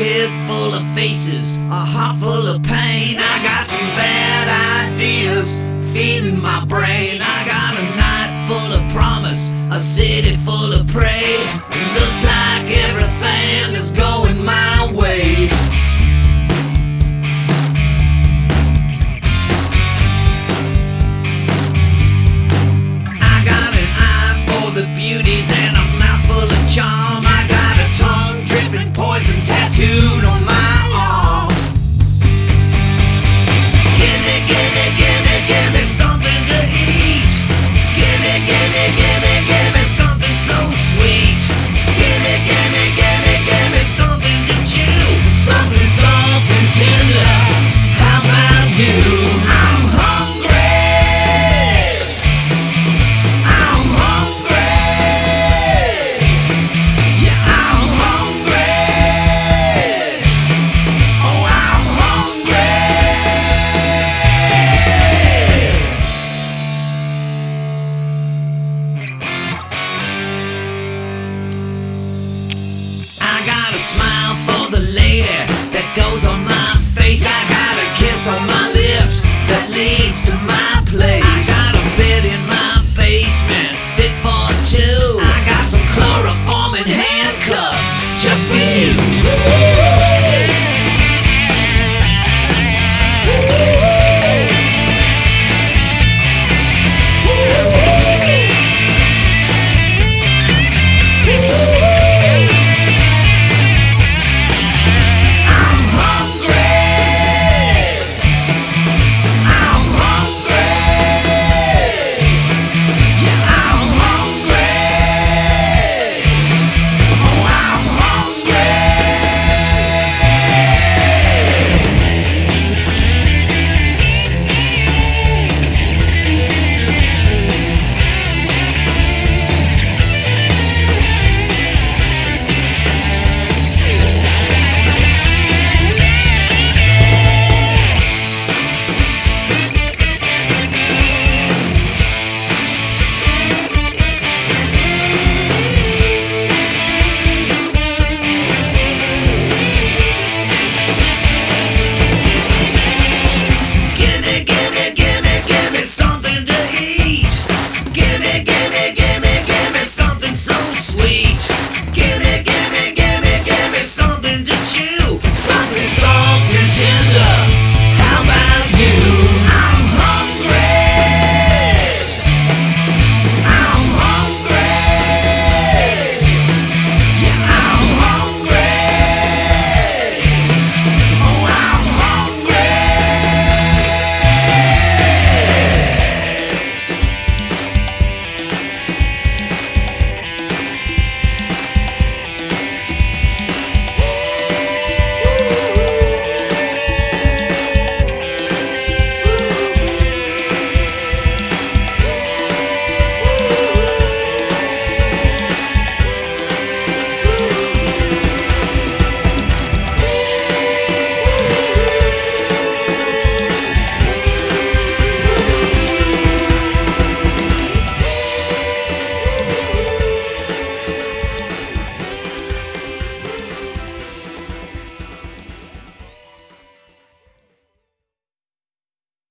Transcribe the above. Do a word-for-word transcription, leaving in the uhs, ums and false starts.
head full of faces, a heart full of pain. I got some bad ideas feeding my brain. I got a night full of promise, a city full of prey. It looks like everything is going my way. I got an eye for the beauties and a mouth full of charm. I got a tongue dripping poison tattoo